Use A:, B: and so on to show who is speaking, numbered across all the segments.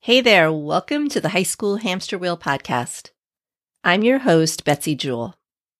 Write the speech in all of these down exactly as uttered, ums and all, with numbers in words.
A: Hey there, welcome to the High School Hamster Wheel podcast. I'm your host, Betsy Jewell.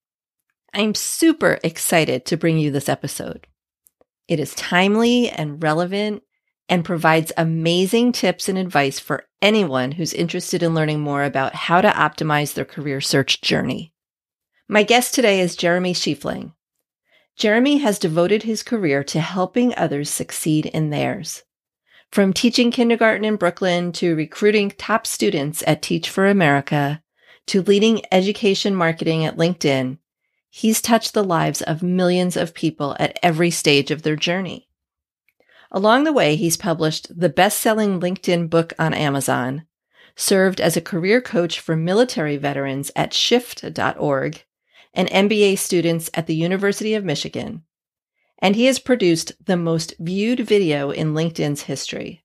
A: I'm super excited to bring you this episode. It is timely and relevant and provides amazing tips and advice for anyone who's interested in learning more about how to optimize their career search journey. My guest today is Jeremy Schieffeling. Jeremy has devoted his career to helping others succeed in theirs. From teaching kindergarten in Brooklyn to recruiting top students at Teach for America to leading education marketing at LinkedIn, he's touched the lives of millions of people at every stage of their journey. Along the way, he's published the best-selling LinkedIn book on Amazon, served as a career coach for military veterans at shift dot org and M B A students at the University of Michigan, and he has produced the most viewed video in LinkedIn's history.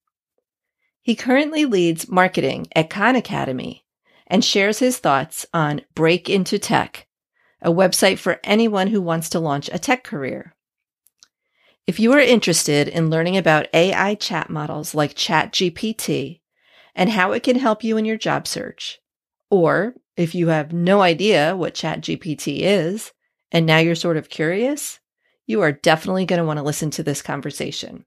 A: He currently leads marketing at Khan Academy and shares his thoughts on Break Into Tech, a website for anyone who wants to launch a tech career. If you are interested in learning about A I chat models like ChatGPT and how it can help you in your job search, or if you have no idea what ChatGPT is and now you're sort of curious, you are definitely going to want to listen to this conversation.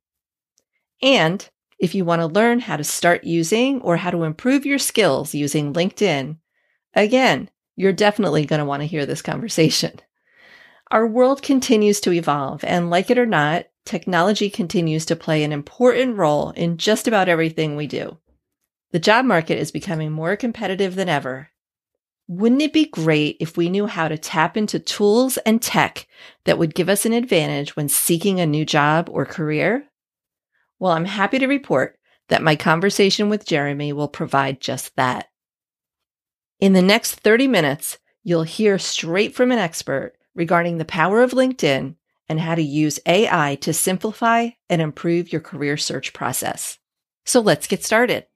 A: And if you want to learn how to start using or how to improve your skills using LinkedIn, again, you're definitely going to want to hear this conversation. Our world continues to evolve, and like it or not, technology continues to play an important role in just about everything we do. The job market is becoming more competitive than ever. Wouldn't it be great if we knew how to tap into tools and tech that would give us an advantage when seeking a new job or career? Well, I'm happy to report that my conversation with Jeremy will provide just that. In the next thirty minutes, you'll hear straight from an expert regarding the power of LinkedIn and how to use A I to simplify and improve your career search process. So let's get started.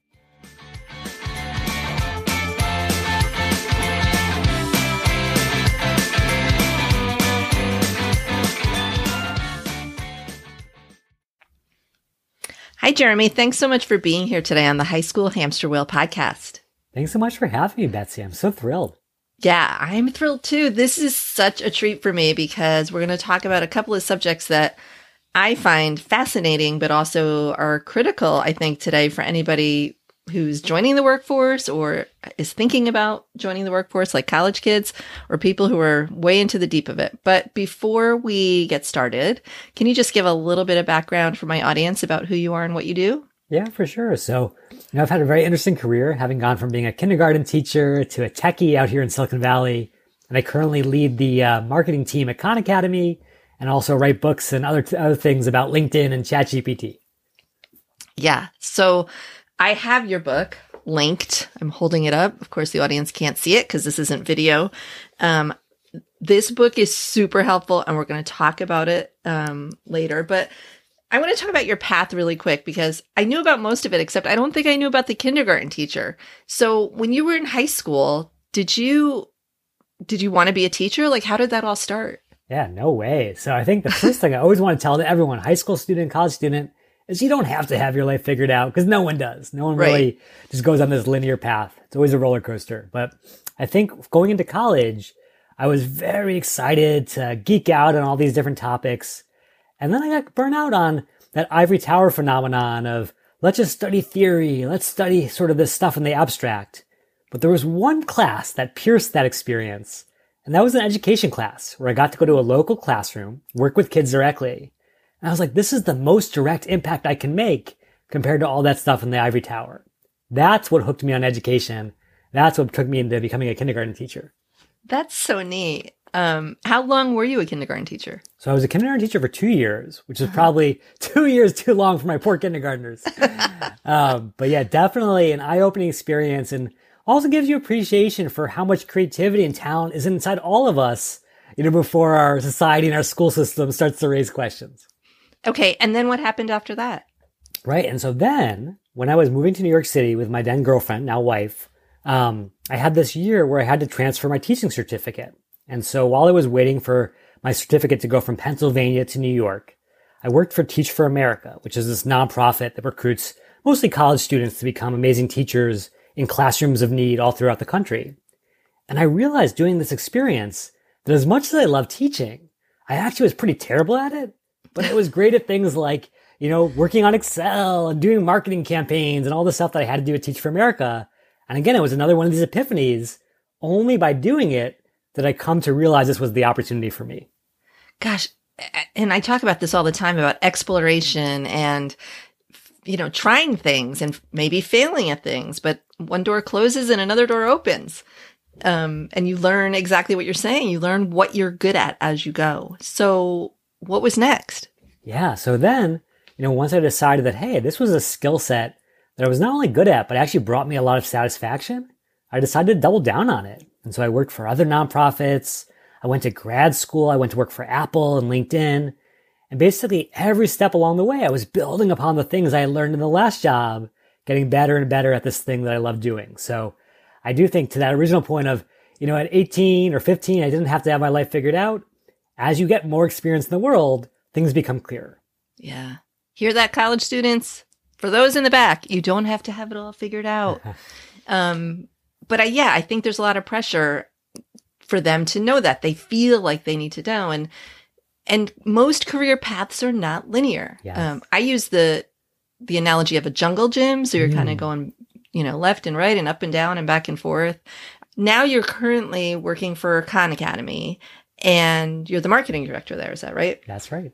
A: Hi, Jeremy. Thanks so much for being here today on the High School Hamster Wheel podcast.
B: Thanks so much for having me, Betsy. I'm so thrilled.
A: Yeah, I'm thrilled too. This is such a treat for me because we're going to talk about a couple of subjects that I find fascinating, but also are critical, I think, today for anybody who's joining the workforce or is thinking about joining the workforce, like college kids or people who are way into the deep of it. But before we get started, can you just give a little bit of background for my audience about who you are and what you do?
B: Yeah, for sure. So, you know, I've had a very interesting career, having gone from being a kindergarten teacher to a techie out here in Silicon Valley. And I currently lead the uh, marketing team at Khan Academy and also write books and other, other things about LinkedIn and ChatGPT.
A: Yeah. So I have your book linked. I'm holding it up. Of course, the audience can't see it because this isn't video. Um, this book is super helpful, and we're going to talk about it um, later. But I want to talk about your path really quick because I knew about most of it, except I don't think I knew about the kindergarten teacher. So when you were in high school, did you did you want to be a teacher? Like, how did that all start?
B: Yeah, no way. So I think the first thing I always want to tell to everyone, high school student, college student, is you don't have to have your life figured out because no one does. No one
A: Right.
B: really just goes on this linear path. It's always a roller coaster. But I think going into college, I was very excited to geek out on all these different topics. And then I got burnt out on that ivory tower phenomenon of let's just study theory. Let's study sort of this stuff in the abstract. But there was one class that pierced that experience. And that was an education class where I got to go to a local classroom, work with kids directly. And I was like, this is the most direct impact I can make compared to all that stuff in the ivory tower. That's what hooked me on education. That's what took me into becoming a kindergarten teacher.
A: That's so neat. Um, how long were you a kindergarten teacher?
B: So I was a kindergarten teacher for two years, which is probably two years too long for my poor kindergartners. um, but yeah, definitely an eye-opening experience, and also gives you appreciation for how much creativity and talent is inside all of us, you know, before our society and our school system starts to raise questions.
A: Okay, and then what happened after that?
B: Right. And so then when I was moving to New York City with my then girlfriend, now wife, um, I had this year where I had to transfer my teaching certificate. And so while I was waiting for my certificate to go from Pennsylvania to New York, I worked for Teach for America, which is this nonprofit that recruits mostly college students to become amazing teachers in classrooms of need all throughout the country. And I realized doing this experience that as much as I love teaching, I actually was pretty terrible at it, but I was great at things like, you know, working on Excel and doing marketing campaigns and all the stuff that I had to do at Teach for America. And again, it was another one of these epiphanies. Only by doing it did I come to realize this was the opportunity for me.
A: Gosh, and I talk about this all the time about exploration and, you know, trying things and maybe failing at things, but one door closes and another door opens. Um, and you learn exactly what you're saying. You learn what you're good at as you go. So what was next?
B: Yeah. So then, you know, once I decided that, hey, this was a skill set that I was not only good at, but actually brought me a lot of satisfaction, I decided to double down on it. And so I worked for other nonprofits. I went to grad school. I went to work for Apple and LinkedIn. And basically every step along the way, I was building upon the things I learned in the last job, getting better and better at this thing that I love doing. So I do think to that original point of, you know, at eighteen or fifteen, I didn't have to have my life figured out. As you get more experience in the world, things become clearer.
A: Yeah. Hear that, college students? For those in the back, you don't have to have it all figured out. um, but I, yeah, I think there's a lot of pressure for them to know that. They feel like they need to know. And and most career paths are not linear.
B: Yes.
A: Um, I use the the analogy of a jungle gym. So you're
B: Mm.
A: kind of going, you know, left and right and up and down and back and forth. Now you're currently working for Khan Academy and you're the marketing director there. Is that right?
B: That's right.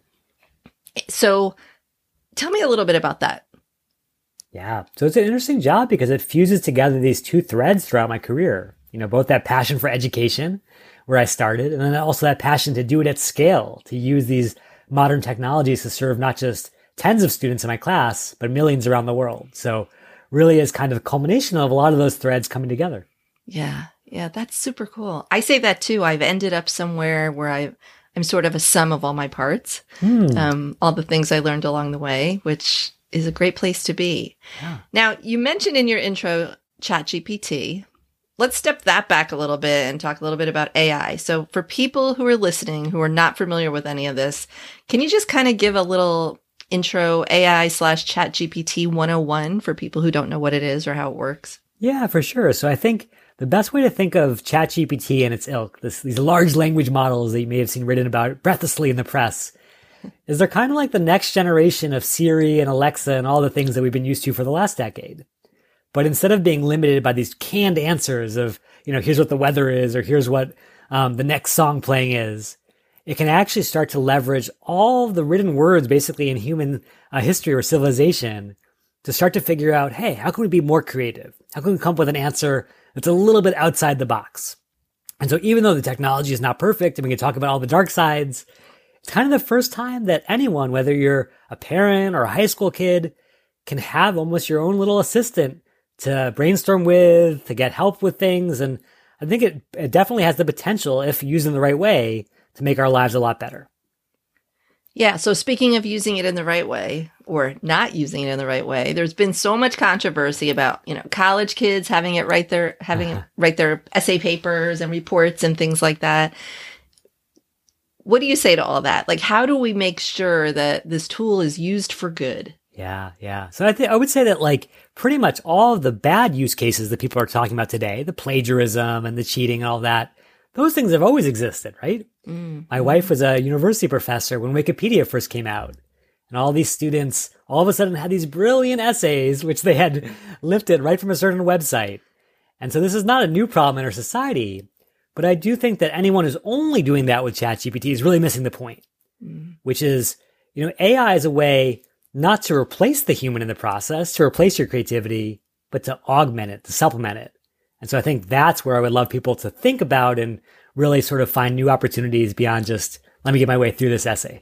A: So tell me a little bit about that.
B: Yeah. So it's an interesting job because it fuses together these two threads throughout my career. You know, both that passion for education, where I started, and then also that passion to do it at scale, to use these modern technologies to serve not just tens of students in my class, but millions around the world. So really is kind of a culmination of a lot of those threads coming together.
A: Yeah. Yeah. That's super cool. I say that too. I've ended up somewhere where I, I'm sort of a sum of all my parts,
B: Hmm.
A: um, all the things I learned along the way, which is a great place to be.
B: Yeah.
A: Now, you mentioned in your intro ChatGPT. Let's step that back a little bit and talk a little bit about A I. So for people who are listening, who are not familiar with any of this, can you just kind of give a little intro A I slash ChatGPT one oh one for people who don't know what it is or how it works?
B: Yeah, for sure. So I think the best way to think of ChatGPT and its ilk, this, these large language models that you may have seen written about breathlessly in the press, is they're kind of like the next generation of Siri and Alexa and all the things that we've been used to for the last decade. But instead of being limited by these canned answers of, you know, here's what the weather is or here's what um, the next song playing is, it can actually start to leverage all the written words basically in human uh, history or civilization to start to figure out, hey, how can we be more creative? How can we come up with an answer that's a little bit outside the box? And so even though the technology is not perfect and we can talk about all the dark sides, it's kind of the first time that anyone, whether you're a parent or a high school kid, can have almost your own little assistant to brainstorm with, to get help with things. And I think it, it definitely has the potential, if used in the right way, to make our lives a lot better.
A: Yeah. So speaking of using it in the right way or not using it in the right way, there's been so much controversy about, you know, college kids having it write their, having
B: Uh-huh.
A: it write their essay papers and reports and things like that. What do you say to all that? Like, how do we make sure that this tool is used for good?
B: Yeah, yeah. So I think I would say that like pretty much all of the bad use cases that people are talking about today, the plagiarism and the cheating and all that, those things have always existed, right?
A: Mm.
B: My wife was a university professor when Wikipedia first came out. And all these students all of a sudden had these brilliant essays, which they had lifted right from a certain website. And so this is not a new problem in our society. But I do think that anyone who's only doing that with ChatGPT is really missing the point,
A: Mm.
B: which is, you know, A I is a way not to replace the human in the process, to replace your creativity, but to augment it, to supplement it. And so I think that's where I would love people to think about and really sort of find new opportunities beyond just, let me get my way through this essay.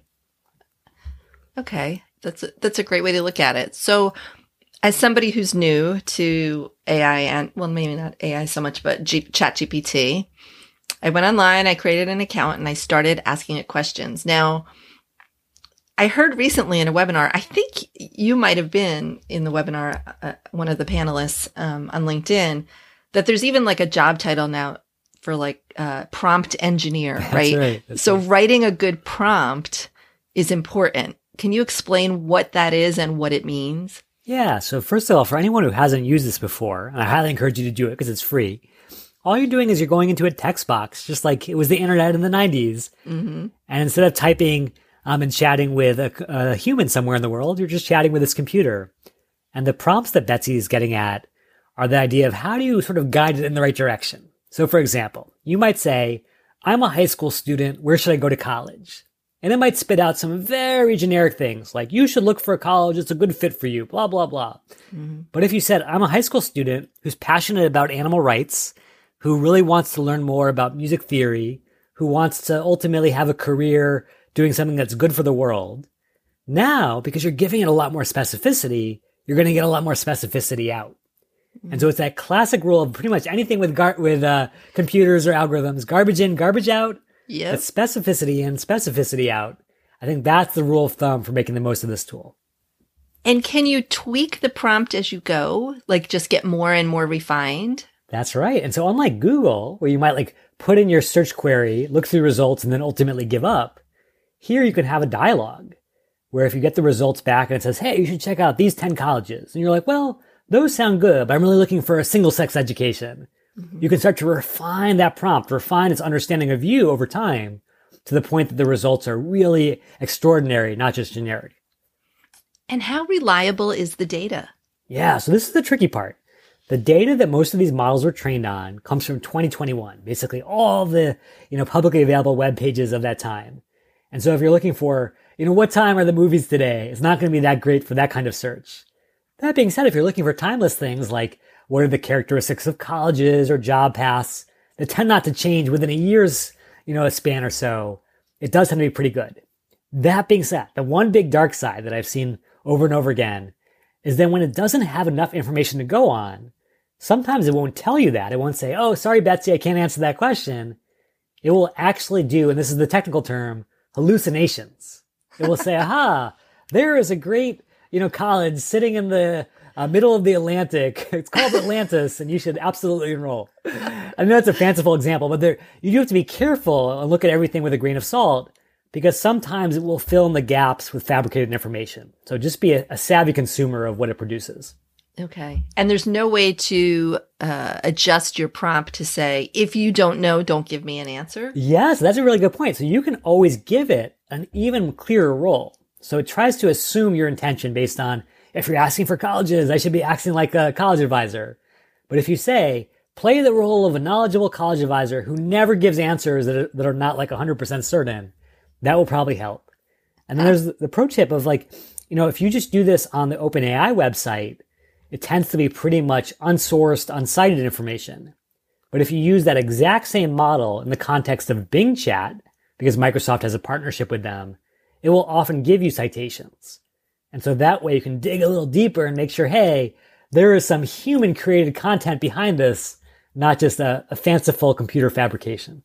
A: Okay. That's a, that's a great way to look at it. So as somebody who's new to A I and, well, maybe not A I so much, but G- ChatGPT, I went online, I created an account and I started asking it questions. Now, I heard recently in a webinar, I think you might have been in the webinar, uh, one of the panelists um, on LinkedIn, that there's even like a job title now for like uh, prompt engineer,
B: That's
A: right?
B: right. That's
A: so
B: right.
A: writing a good prompt is important. Can you explain what that is and what it means?
B: Yeah. So first of all, for anyone who hasn't used this before, and I highly encourage you to do it because it's free, all you're doing is you're going into a text box, just like it was the internet in the nineties. Mm-hmm. And instead of typing um, and chatting with a, a human somewhere in the world, you're just chatting with this computer. And the prompts that Betsy is getting at are the idea of how do you sort of guide it in the right direction. So for example, you might say, I'm a high school student. Where should I go to college? And it might spit out some very generic things like, you should look for a college that's a good fit for you, blah, blah, blah. Mm-hmm. But if you said, I'm a high school student who's passionate about animal rights, who really wants to learn more about music theory, who wants to ultimately have a career doing something that's good for the world, now, because you're giving it a lot more specificity, you're going to get a lot more specificity out. Mm-hmm. And so it's that classic rule of pretty much anything with gar- with uh, computers or algorithms, garbage in, garbage out.
A: Yeah.
B: But specificity in, specificity out. I think that's the rule of thumb for making the most of this tool.
A: And can you tweak the prompt as you go? Like just get more and more refined?
B: That's right. And so unlike Google, where you might like put in your search query, look through results, and then ultimately give up, here you can have a dialogue where if you get the results back and it says, hey, you should check out these ten colleges. And you're like, well, those sound good, but I'm really looking for a single sex education. Mm-hmm. You can start to refine that prompt, refine its understanding of you over time to the point that the results are really extraordinary, not just generic.
A: And how reliable is the data?
B: Yeah, so this is the tricky part. The data that most of these models were trained on comes from twenty twenty-one, basically all the, you know, publicly available web pages of that time. And so if you're looking for, you know, what time are the movies today, it's not going to be that great for that kind of search. That being said, if you're looking for timeless things like what are the characteristics of colleges or job paths that tend not to change within a year's, you know, a span or so, it does tend to be pretty good. That being said, the one big dark side that I've seen over and over again is that when it doesn't have enough information to go on, sometimes it won't tell you that. It won't say, oh, sorry, Betsy, I can't answer that question. It will actually do, and this is the technical term, hallucinations. It will say, aha, there is a great, you know, college sitting in the uh, middle of the Atlantic. It's called Atlantis, and you should absolutely enroll. I know that's a fanciful example, but there, you do have to be careful and look at everything with a grain of salt, because sometimes it will fill in the gaps with fabricated information. So just be a, a savvy consumer of what it produces.
A: Okay. And there's no way to uh, adjust your prompt to say, if you don't know, don't give me an answer?
B: Yes, that's a really good point. So you can always give it an even clearer role. So it tries to assume your intention based on, if you're asking for colleges, I should be acting like a college advisor. But if you say, play the role of a knowledgeable college advisor who never gives answers that are, that are not like one hundred percent certain, that will probably help. And then there's the pro tip of like, you know, if you just do this on the OpenAI website, it tends to be pretty much unsourced, uncited information. But if you use that exact same model in the context of Bing Chat, because Microsoft has a partnership with them, it will often give you citations. And so that way you can dig a little deeper and make sure, hey, there is some human created content behind this, not just a, a fanciful computer fabrication.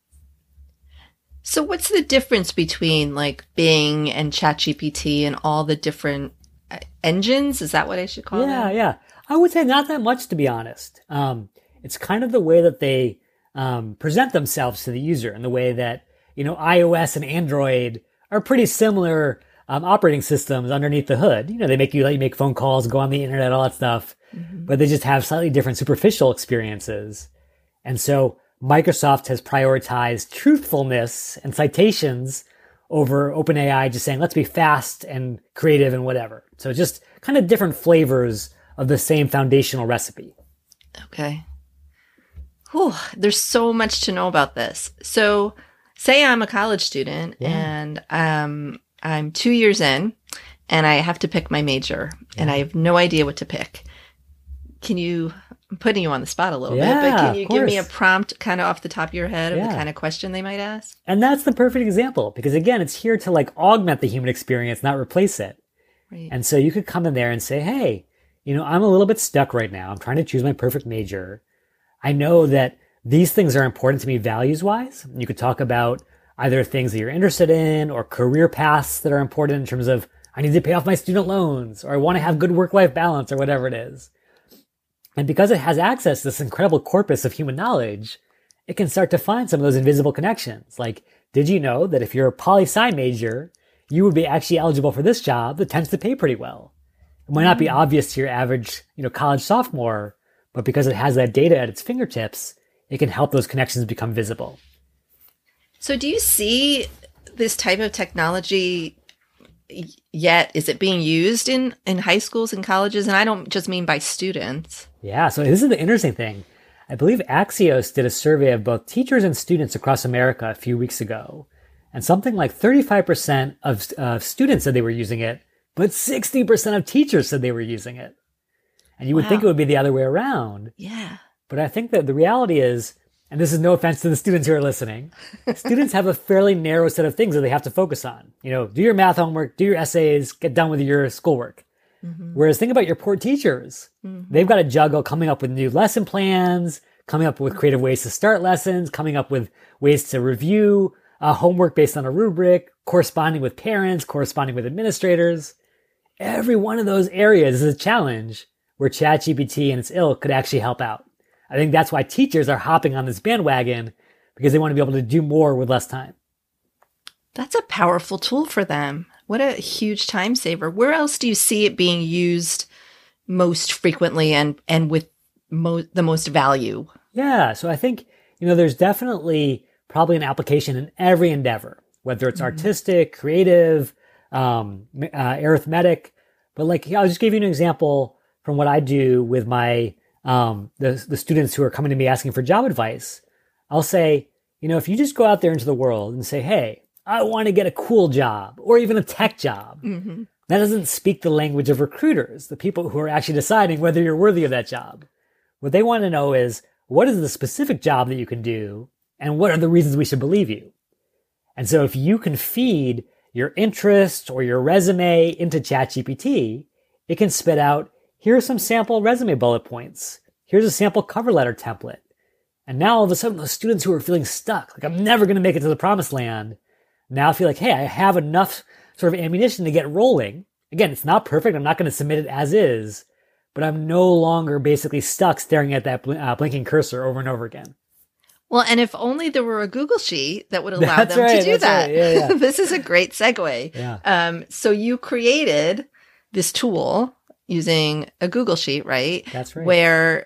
A: So what's the difference between like Bing and ChatGPT and all the different engines? Is that what I should call them?
B: Yeah, yeah. I would say not that much, to be honest. Um, it's kind of the way that they um, present themselves to the user, and the way that, you know, iOS and Android are pretty similar um, operating systems underneath the hood. You know, they make you let you make phone calls, go on the internet, all that stuff, mm-hmm. but they just have slightly different superficial experiences. And so Microsoft has prioritized truthfulness and citations over OpenAI, just saying, let's be fast and creative and whatever. So just kind of different flavors of the same foundational recipe.
A: Okay. Whew, there's so much to know about this. So say I'm a college student yeah. and um, I'm two years in and I have to pick my major yeah. and I have no idea what to pick. Can you, I'm putting you on the spot a little
B: yeah,
A: bit, but can you
B: of
A: give
B: course.
A: me a prompt kind of off the top of your head of
B: yeah.
A: the kind of question they might ask?
B: And that's the perfect example, because again, it's here to like augment the human experience, not replace it.
A: Right.
B: And so you could come in there and say, hey, you know, I'm a little bit stuck right now. I'm trying to choose my perfect major. I know that these things are important to me values-wise. You could talk about either things that you're interested in or career paths that are important in terms of, I need to pay off my student loans, or I want to have good work-life balance, or whatever it is. And because it has access to this incredible corpus of human knowledge, it can start to find some of those invisible connections. Like, did you know that if you're a poli-sci major, you would be actually eligible for this job that tends to pay pretty well? It might not be obvious to your average, you know, college sophomore, but because it has that data at its fingertips, it can help those connections become visible.
A: So do you see this type of technology yet? Is it being used in, in high schools and colleges? And I don't just mean by students.
B: Yeah, so this is the interesting thing. I believe Axios did a survey of both teachers and students across America a few weeks ago. And something like thirty-five percent of uh, students said they were using it, but sixty percent of teachers said they were using it. And you would
A: Wow.
B: think it would be the other way around.
A: Yeah.
B: But I think that the reality is, and this is no offense to the students who are listening, students have a fairly narrow set of things that they have to focus on. You know, do your math homework, do your essays, get done with your schoolwork. Mm-hmm. Whereas think about your poor teachers. Mm-hmm. They've got to juggle coming up with new lesson plans, coming up with creative ways to start lessons, coming up with ways to review uh, homework based on a rubric, corresponding with parents, corresponding with administrators. Every one of those areas is a challenge where ChatGPT and its ilk could actually help out. I think that's why teachers are hopping on this bandwagon, because they want to be able to do more with less time.
A: That's a powerful tool for them. What a huge time saver. Where else do you see it being used most frequently and, and with mo- the most value?
B: Yeah, so I think, you know, there's definitely probably an application in every endeavor, whether it's mm-hmm. artistic, creative, um, uh, arithmetic. But like, yeah, I'll just give you an example from what I do with my um, the the students who are coming to me asking for job advice. I'll say, you know, if you just go out there into the world and say, hey, I want to get a cool job or even a tech job, mm-hmm. that doesn't speak the language of recruiters, the people who are actually deciding whether you're worthy of that job. What they want to know is, what is the specific job that you can do, and what are the reasons we should believe you? And so if you can feed your interest or your resume into ChatGPT, it can spit out, here are some sample resume bullet points. Here's a sample cover letter template. And now all of a sudden, the students who are feeling stuck, like I'm never going to make it to the promised land, now feel like, hey, I have enough sort of ammunition to get rolling. Again, it's not perfect. I'm not going to submit it as is, but I'm no longer basically stuck staring at that bl- uh, blinking cursor over and over again.
A: Well, and if only there were a Google Sheet that would allow
B: that's
A: them
B: right,
A: to do that.
B: Right. Yeah, yeah.
A: This is a great segue.
B: Yeah.
A: Um, so you created this tool using a Google Sheet, right?
B: That's right.
A: Where,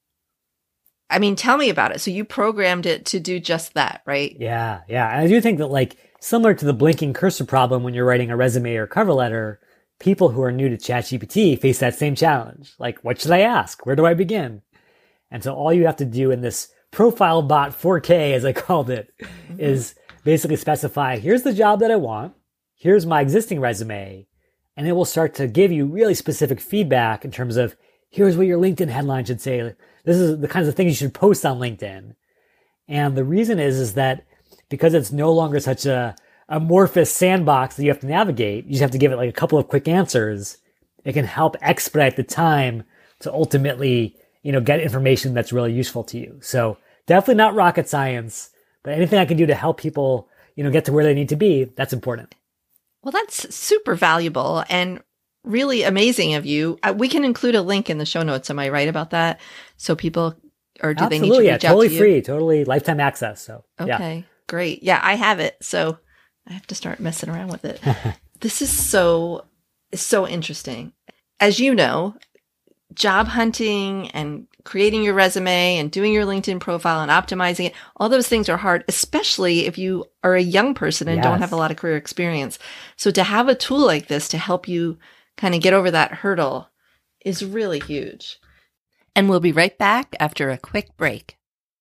A: I mean, tell me about it. So you programmed it to do just that, right?
B: Yeah, yeah. And I do think that, like, similar to the blinking cursor problem when you're writing a resume or cover letter, people who are new to ChatGPT face that same challenge. Like, what should I ask? Where do I begin? And so all you have to do in this Profile Bot four K, as I called it, mm-hmm. is basically specify, here's the job that I want, here's my existing resume, and it will start to give you really specific feedback in terms of, here's what your LinkedIn headline should say. This is the kinds of things you should post on LinkedIn. And the reason is, is that because it's no longer such a amorphous sandbox that you have to navigate, you just have to give it like a couple of quick answers. It can help expedite the time to ultimately, you know, get information that's really useful to you. So definitely not rocket science, but anything I can do to help people, you know, get to where they need to be, that's important.
A: Well, that's super valuable and really amazing of you. Uh, we can include a link in the show notes. Am I right about that? So people, or do
B: Absolutely,
A: they need to reach
B: yeah,
A: out
B: totally
A: to you?
B: free, totally lifetime access. So
A: okay,
B: yeah.
A: Great. Yeah, I have it. So I have to start messing around with it. This is so, so interesting. As you know, job hunting and creating your resume and doing your LinkedIn profile and optimizing it, all those things are hard, especially if you are a young person and
B: Yes.
A: don't have a lot of career experience. So to have a tool like this to help you kind of get over that hurdle is really huge. And we'll be right back after a quick break.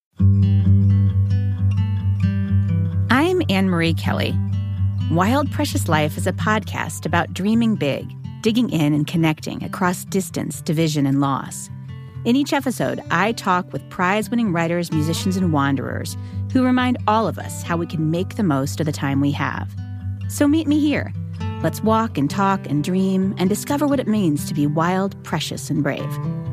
C: I'm Anne-Marie Kelly. Wild Precious Life is a podcast about dreaming big, digging in and connecting across distance, division, and loss. In each episode, I talk with prize-winning writers, musicians, and wanderers who remind all of us how we can make the most of the time we have. So meet me here. Let's walk and talk and dream and discover what it means to be wild, precious, and brave.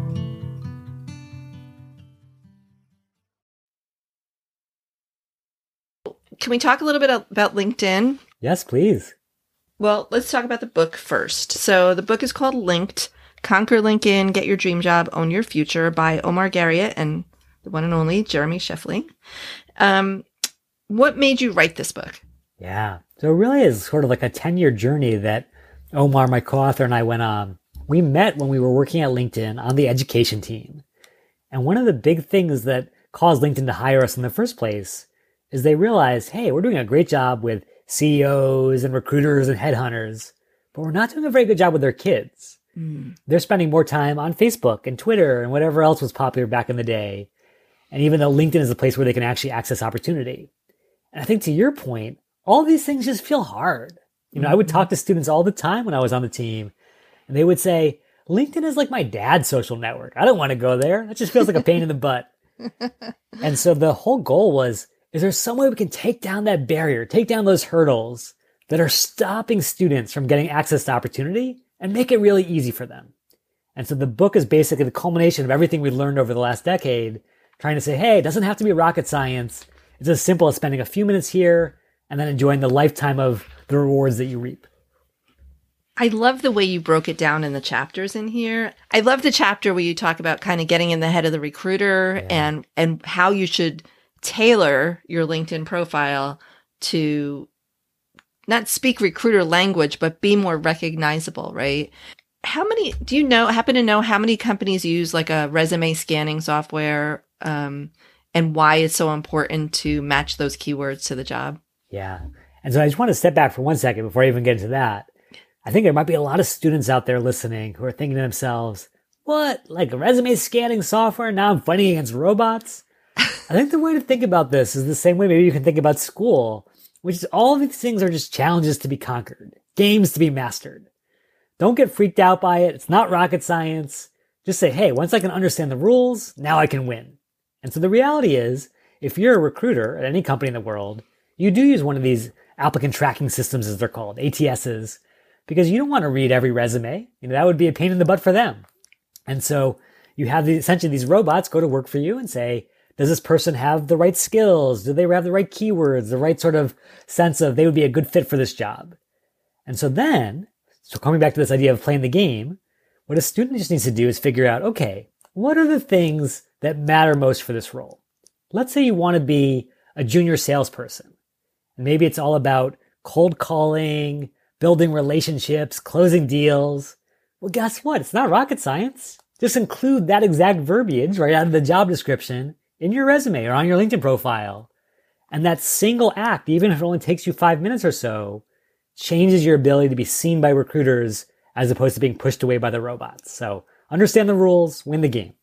A: Can we talk a little bit about LinkedIn?
B: Yes, please.
A: Well, let's talk about the book first. So the book is called Linked, Conquer LinkedIn, Get Your Dream Job, Own Your Future by Omar Garriott and the one and only Jeremy Scheffling. Um, what made you write this book?
B: Yeah. So it really is sort of like a ten-year journey that Omar, my co-author, and I went on. we met when we were working at LinkedIn on the education team. And one of the big things that caused LinkedIn to hire us in the first place is they realized, hey, we're doing a great job with C E Os and recruiters and headhunters, but we're not doing a very good job with their kids. Mm. They're spending more time on Facebook and Twitter and whatever else was popular back in the day. And even though LinkedIn is a place where they can actually access opportunity. And I think to your point, all these things just feel hard. You know, mm-hmm. I would talk to students all the time when I was on the team, and they would say, LinkedIn is like my dad's social network. I don't want to go there. That just feels like a pain in the butt. And so the whole goal was, is there some way we can take down that barrier, take down those hurdles that are stopping students from getting access to opportunity and make it really easy for them? And so the book is basically the culmination of everything we learned over the last decade, trying to say, hey, it doesn't have to be rocket science. It's as simple as spending a few minutes here and then enjoying the lifetime of the rewards that you reap.
A: I love the way you broke it down in the chapters in here. I love the chapter where you talk about kind of getting in the head of the recruiter yeah. and, and how you should tailor your LinkedIn profile to not speak recruiter language, but be more recognizable, right? How many, do you know, happen to know how many companies use like a resume scanning software um, and why it's so important to match those keywords to the job?
B: Yeah. And so I just want to step back for one second before I even get into that. I think there might be a lot of students out there listening who are thinking to themselves, what, like a resume scanning software? Now I'm fighting against robots? I think the way to think about this is the same way maybe you can think about school, which is all of these things are just challenges to be conquered, games to be mastered. Don't get freaked out by it. It's not rocket science. Just say, hey, once I can understand the rules, now I can win. And so the reality is, if you're a recruiter at any company in the world, you do use one of these applicant tracking systems, as they're called, A T Ss, because you don't want to read every resume. You know, that would be a pain in the butt for them. And so you have the, essentially these robots go to work for you and say, does this person have the right skills? Do they have the right keywords, the right sort of sense of they would be a good fit for this job? And so then, so coming back to this idea of playing the game, what a student just needs to do is figure out, okay, what are the things that matter most for this role? Let's say you want to be a junior salesperson. And maybe it's all about cold calling, building relationships, closing deals. Well, guess what? It's not rocket science. Just include that exact verbiage right out of the job description in your resume or on your LinkedIn profile. And that single act, even if it only takes you five minutes or so, changes your ability to be seen by recruiters as opposed to being pushed away by the robots. So understand the rules, win the game.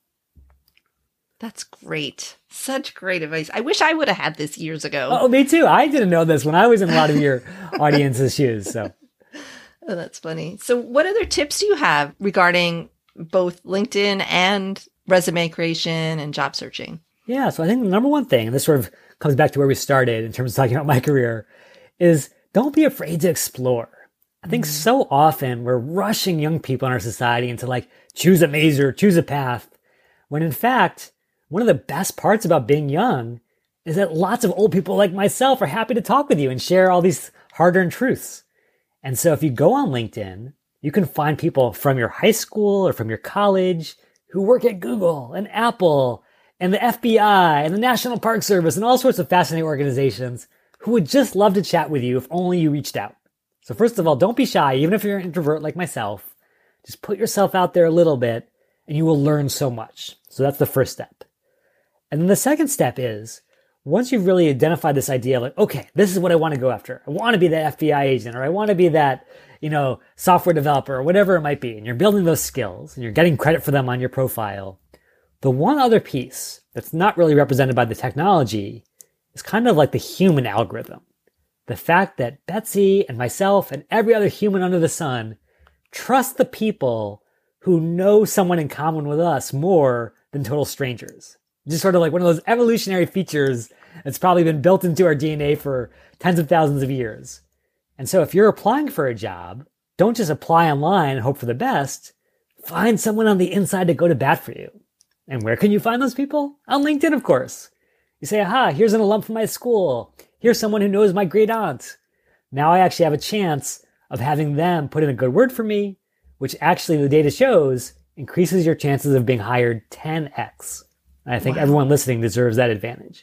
A: That's great. Such great advice. I wish I would have had this years ago.
B: Oh, me too. I didn't know this when I was in a lot of your audience's shoes. So,
A: oh, that's funny. So what other tips do you have regarding both LinkedIn and resume creation and job searching?
B: Yeah. So I think the number one thing, and this sort of comes back to where we started in terms of talking about my career, is don't be afraid to explore. I think mm-hmm. so often we're rushing young people in our society into like, choose a major, choose a path, when in fact, one of the best parts about being young is that lots of old people like myself are happy to talk with you and share all these hard-earned truths. And so if you go on LinkedIn, you can find people from your high school or from your college who work at Google and Apple and the F B I and the National Park Service and all sorts of fascinating organizations who would just love to chat with you if only you reached out. So first of all, don't be shy, even if you're an introvert like myself. Just put yourself out there a little bit and you will learn so much. So that's the first step. And then the second step is, once you've really identified this idea of like, okay, this is what I want to go after. I want to be that F B I agent, or I want to be that, you know, software developer, or whatever it might be. And you're building those skills and you're getting credit for them on your profile. The one other piece that's not really represented by the technology is kind of like the human algorithm. The fact that Betsy and myself and every other human under the sun trust the people who know someone in common with us more than total strangers. Just sort of like one of those evolutionary features that's probably been built into our D N A for tens of thousands of years. And so if you're applying for a job, don't just apply online and hope for the best. Find someone on the inside to go to bat for you. And where can you find those people? On LinkedIn, of course. You say, aha, here's an alum from my school. Here's someone who knows my great aunt. Now I actually have a chance of having them put in a good word for me, which actually the data shows increases your chances of being hired ten x. I think wow. everyone listening deserves that advantage.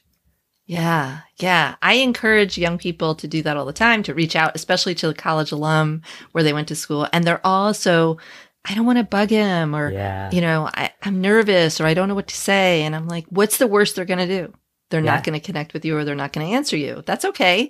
A: Yeah, yeah. I encourage young people to do that all the time, to reach out, especially to the college alum where they went to school. And they're also I don't want to bug him, or,
B: yeah.
A: you know, I, I'm nervous, or I don't know what to say. And I'm like, what's the worst they're going to do? They're yeah. not going to connect with you, or they're not going to answer you. That's okay.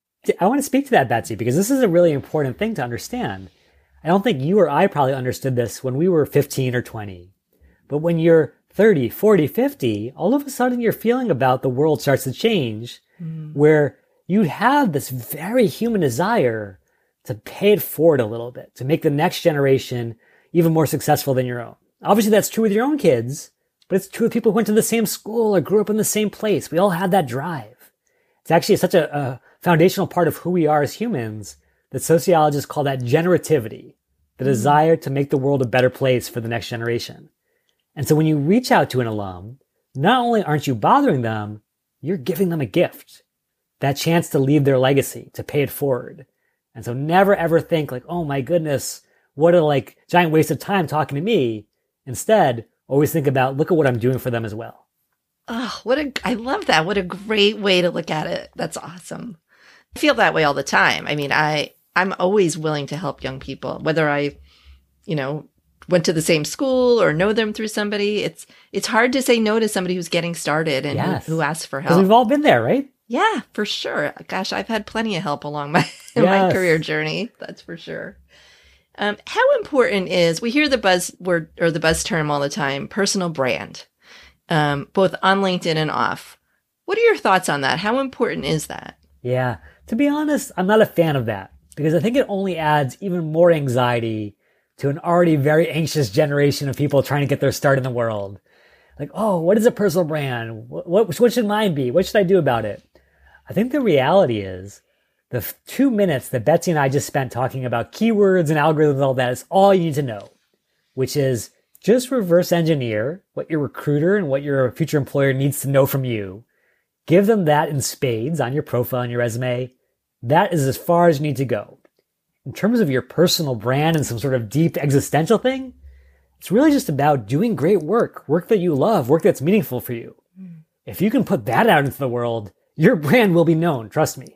B: I want to speak to that, Betsy, because this is a really important thing to understand. I don't think you or I probably understood this when we were fifteen or twenty. But when you're thirty, forty, fifty, all of a sudden your feeling about the world starts to change, mm. where you have this very human desire to pay it forward a little bit, to make the next generation even more successful than your own. Obviously, that's true with your own kids, but it's true with people who went to the same school or grew up in the same place. We all had that drive. It's actually such a, a foundational part of who we are as humans that sociologists call that generativity, the mm. desire to make the world a better place for the next generation. And so when you reach out to an alum, not only aren't you bothering them, you're giving them a gift, that chance to leave their legacy, to pay it forward. And so never ever think like, oh my goodness, what a like giant waste of time talking to me. Instead, always think about, look at what I'm doing for them as well.
A: Oh, what a, I love that. What a great way to look at it. That's awesome. I feel that way all the time. I mean, I, I'm always willing to help young people, whether I, you know, went to the same school or know them through somebody. It's, it's hard to say no to somebody who's getting started and yes. who, who asks for help.
B: Because we've all been there, right?
A: Yeah, for sure. Gosh, I've had plenty of help along my, yes. my career journey. That's for sure. Um, how important is, we hear the buzzword or the buzz term all the time, personal brand, um, both on LinkedIn and off. What are your thoughts on that? How important is that?
B: Yeah, to be honest, I'm not a fan of that because I think it only adds even more anxiety to an already very anxious generation of people trying to get their start in the world. Like, oh, what is a personal brand? What, what, what should mine be? What should I do about it? I think the reality is the two minutes that Betsy and I just spent talking about keywords and algorithms and all that is all you need to know, which is just reverse engineer what your recruiter and what your future employer needs to know from you. Give them that in spades on your profile and your resume. That is as far as you need to go. In terms of your personal brand and some sort of deep existential thing, it's really just about doing great work, work that you love, work that's meaningful for you. Mm. If you can put that out into the world, your brand will be known. Trust me.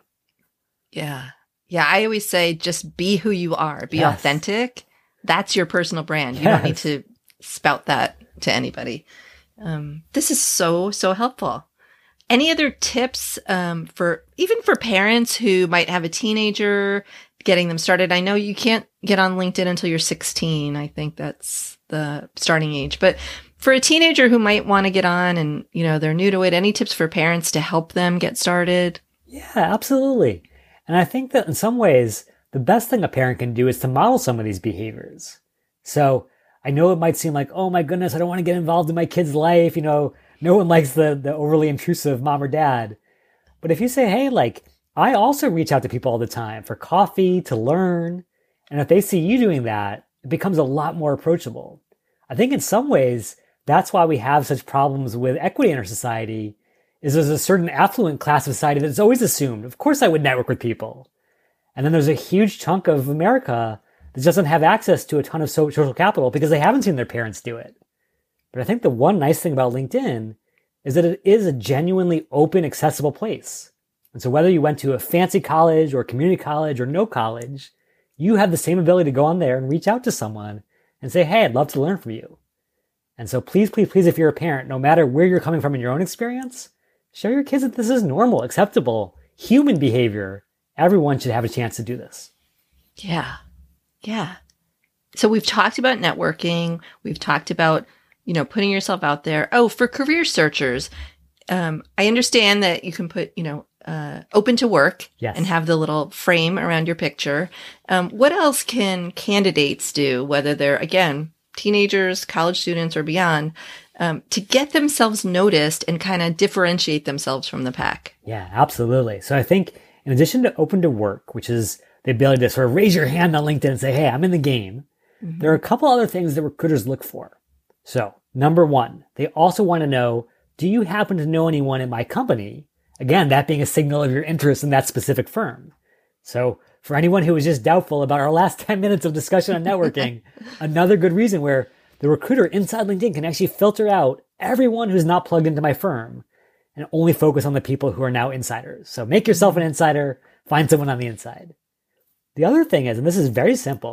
A: Yeah. Yeah. I always say just be who you are. Be
B: yes.
A: authentic. That's your personal brand. You
B: yes.
A: don't need to spout that to anybody. Um, this is so, so helpful. Any other tips um, for even for parents who might have a teenager, getting them started? I know you can't get on LinkedIn until you're sixteen. I think that's the starting age. But for a teenager who might want to get on and, you know, they're new to it, any tips for parents to help them get started?
B: Yeah, absolutely. And I think that in some ways, the best thing a parent can do is to model some of these behaviors. So I know it might seem like, oh my goodness, I don't want to get involved in my kid's life. You know, no one likes the, the overly intrusive mom or dad. But if you say, hey, like, I also reach out to people all the time for coffee, to learn. And if they see you doing that, it becomes a lot more approachable. I think in some ways, that's why we have such problems with equity in our society, is there's a certain affluent class of society that's always assumed, of course I would network with people. And then there's a huge chunk of America that doesn't have access to a ton of social capital because they haven't seen their parents do it. But I think the one nice thing about LinkedIn is that it is a genuinely open, accessible place. And so whether you went to a fancy college or community college or no college, you have the same ability to go on there and reach out to someone and say, hey, I'd love to learn from you. And so please, please, please, if you're a parent, no matter where you're coming from in your own experience, show your kids that this is normal, acceptable, human behavior. Everyone should have a chance to do this.
A: Yeah. Yeah. So we've talked about networking. We've talked about, you know, putting yourself out there. Oh, for career searchers, um, I understand that you can put, you know, uh, open to work
B: yes.
A: and have the little frame around your picture. Um, what else can candidates do, whether they're, again, teenagers, college students, or beyond, um, to get themselves noticed and kind of differentiate themselves from the pack?
B: Yeah, absolutely. So I think in addition to open to work, which is the ability to sort of raise your hand on LinkedIn and say, hey, I'm in the game, mm-hmm. there are a couple other things that recruiters look for. So number one, they also want to know, do you happen to know anyone in my company? Again, that being a signal of your interest in that specific firm. So for anyone who was just doubtful about our last ten minutes of discussion on networking, another good reason where the recruiter inside LinkedIn can actually filter out everyone who's not plugged into my firm and only focus on the people who are now insiders. So make yourself an insider, find someone on the inside. The other thing is, and this is very simple,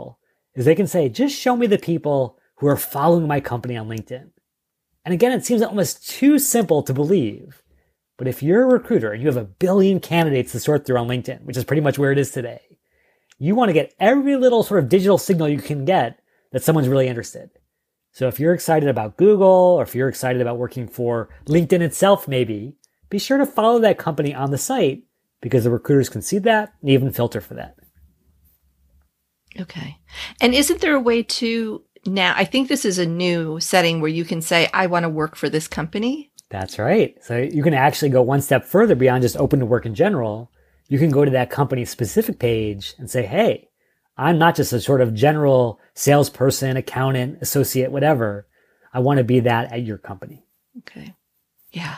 B: is they can say, just show me the people who are following my company on LinkedIn. And again, it seems almost too simple to believe. But if you're a recruiter and you have a billion candidates to sort through on LinkedIn, which is pretty much where it is today, you want to get every little sort of digital signal you can get that someone's really interested. So if you're excited about Google, or if you're excited about working for LinkedIn itself, maybe, be sure to follow that company on the site because the recruiters can see that and even filter for that.
A: Okay. And isn't there a way to now, I think this is a new setting where you can say, I want to work for this company.
B: That's right. So you can actually go one step further beyond just open to work in general. You can go to that company's specific page and say, hey, I'm not just a sort of general salesperson, accountant, associate, whatever. I want to be that at your company.
A: Okay. Yeah.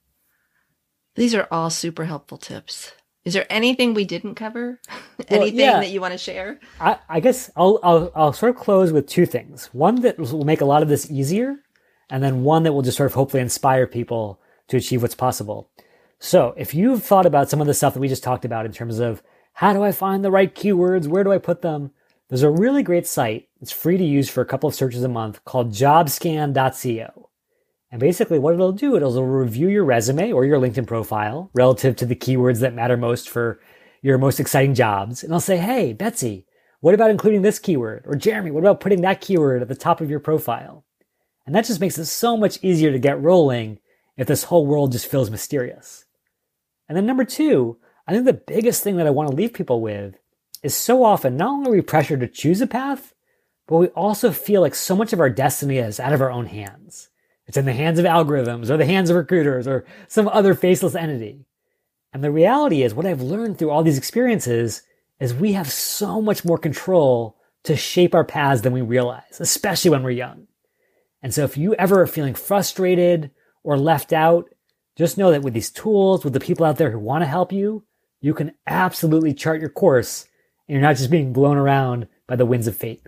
A: These are all super helpful tips. Is there anything we didn't cover?
B: Well,
A: anything
B: yeah.
A: that you want to share?
B: I, I guess I'll, I'll I'll sort of close with two things. One that will make a lot of this easier, and then one that will just sort of hopefully inspire people to achieve what's possible. So if you've thought about some of the stuff that we just talked about in terms of how do I find the right keywords? Where do I put them? There's a really great site. It's free to use for a couple of searches a month called job scan dot co. And basically what it'll do, it'll review your resume or your LinkedIn profile relative to the keywords that matter most for your most exciting jobs. And I'll say, hey, Betsy, what about including this keyword? Or Jeremy, what about putting that keyword at the top of your profile? And that just makes it so much easier to get rolling if this whole world just feels mysterious. And then number two, I think the biggest thing that I want to leave people with is so often not only are we pressured to choose a path, but we also feel like so much of our destiny is out of our own hands. It's in the hands of algorithms or the hands of recruiters or some other faceless entity. And the reality is what I've learned through all these experiences is we have so much more control to shape our paths than we realize, especially when we're young. And so if you ever are feeling frustrated or left out, just know that with these tools, with the people out there who want to help you, you can absolutely chart your course and you're not just being blown around by the winds of fate.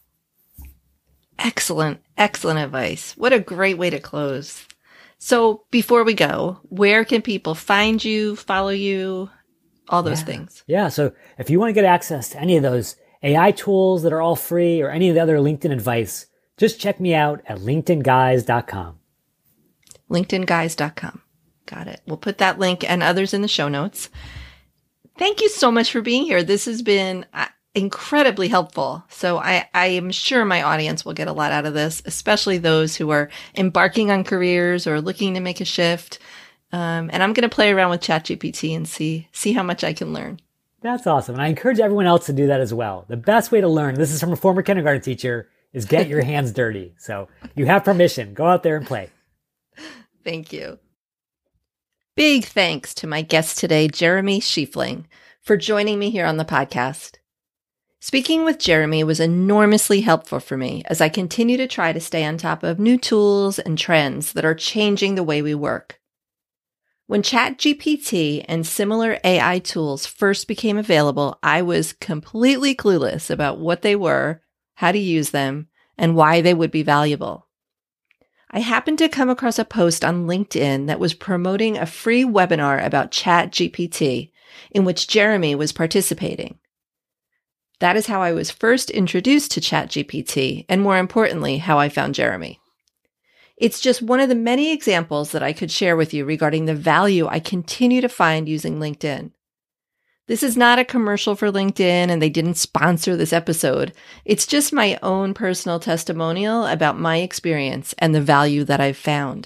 A: Excellent, excellent advice. What a great way to close. So before we go, where can people find you, follow you, all those
B: yeah.
A: things?
B: Yeah. So if you want to get access to any of those A I tools that are all free or any of the other LinkedIn advice, just check me out at linkedin guys dot com.
A: linkedin guys dot com. Got it. We'll put that link and others in the show notes. Thank you so much for being here. This has been uh, incredibly helpful. So I, I am sure my audience will get a lot out of this, especially those who are embarking on careers or looking to make a shift. Um, and I'm going to play around with ChatGPT and see, see how much I can learn.
B: That's awesome. And I encourage everyone else to do that as well. The best way to learn, this is from a former kindergarten teacher, is get your hands dirty. So you have permission. Go out there and play.
A: Thank you. Big thanks to my guest today, Jeremy Schiefling, for joining me here on the podcast. Speaking with Jeremy was enormously helpful for me as I continue to try to stay on top of new tools and trends that are changing the way we work. When ChatGPT and similar A I tools first became available, I was completely clueless about what they were, how to use them, and why they would be valuable. I happened to come across a post on LinkedIn that was promoting a free webinar about ChatGPT in which Jeremy was participating. That is how I was first introduced to ChatGPT, and more importantly, how I found Jeremy. It's just one of the many examples that I could share with you regarding the value I continue to find using LinkedIn. This is not a commercial for LinkedIn, and they didn't sponsor this episode. It's just my own personal testimonial about my experience and the value that I've found.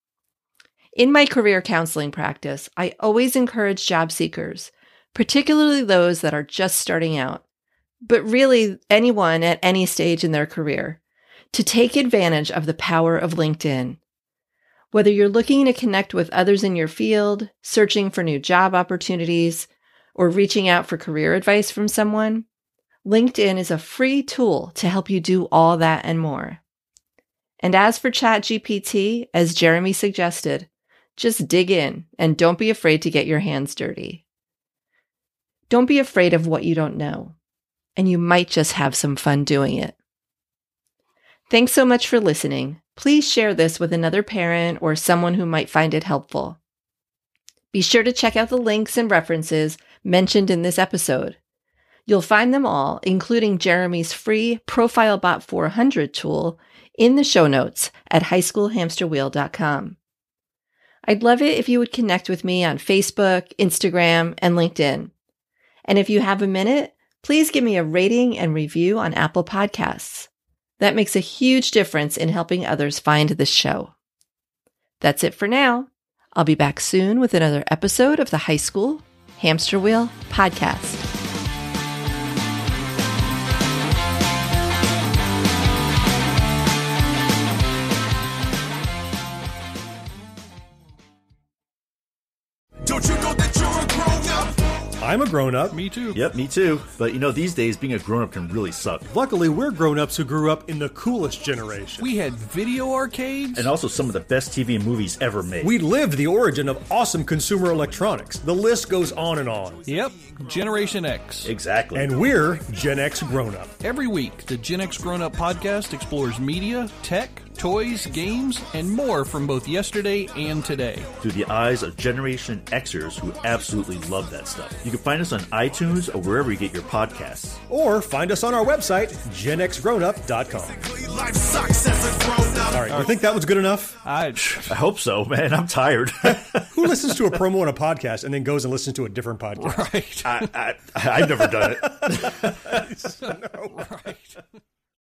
A: In my career counseling practice, I always encourage job seekers, particularly those that are just starting out, but really anyone at any stage in their career, to take advantage of the power of LinkedIn. Whether you're looking to connect with others in your field, searching for new job opportunities, or reaching out for career advice from someone, LinkedIn is a free tool to help you do all that and more. And as for ChatGPT, as Jeremy suggested, just dig in and don't be afraid to get your hands dirty. Don't be afraid of what you don't know, and you might just have some fun doing it. Thanks so much for listening. Please share this with another parent or someone who might find it helpful. Be sure to check out the links and references mentioned in this episode. You'll find them all, including Jeremy's free ProfileBot four hundred tool, in the show notes at high school hamster wheel dot com. I'd love it if you would connect with me on Facebook, Instagram, and LinkedIn. And if you have a minute, please give me a rating and review on Apple Podcasts. That makes a huge difference in helping others find this show. That's it for now. I'll be back soon with another episode of the High School Hamster Wheel Podcast.
D: Don't you know that you're a grown-up?
E: I'm a grown-up.
F: Me too.
G: Yep, me too. But you know, these days, being a grown-up can really suck.
E: Luckily, we're grown-ups who grew up in the coolest generation.
F: We had video arcades.
G: And also some of the best T V and movies ever made.
E: We lived the origin of awesome consumer electronics. The list goes on and on.
F: Yep, Generation X.
G: Exactly.
E: And we're Gen X grown-up.
F: Every week, the Gen X Grown Up podcast explores media, tech, toys, games, and more from both yesterday and today.
G: Through the eyes of Generation Xers who absolutely love that stuff. You can find us on iTunes or wherever you get your podcasts.
E: Or find us on our website, gen x grown up dot com.
D: Life sucks as a grown-up.
E: All right, you think that was good enough?
F: I,
G: I hope so, man. I'm tired.
E: Who listens to a promo on a podcast and then goes and listens to a different podcast?
F: right.
G: I, I, I've never done it.
E: No.
F: Right.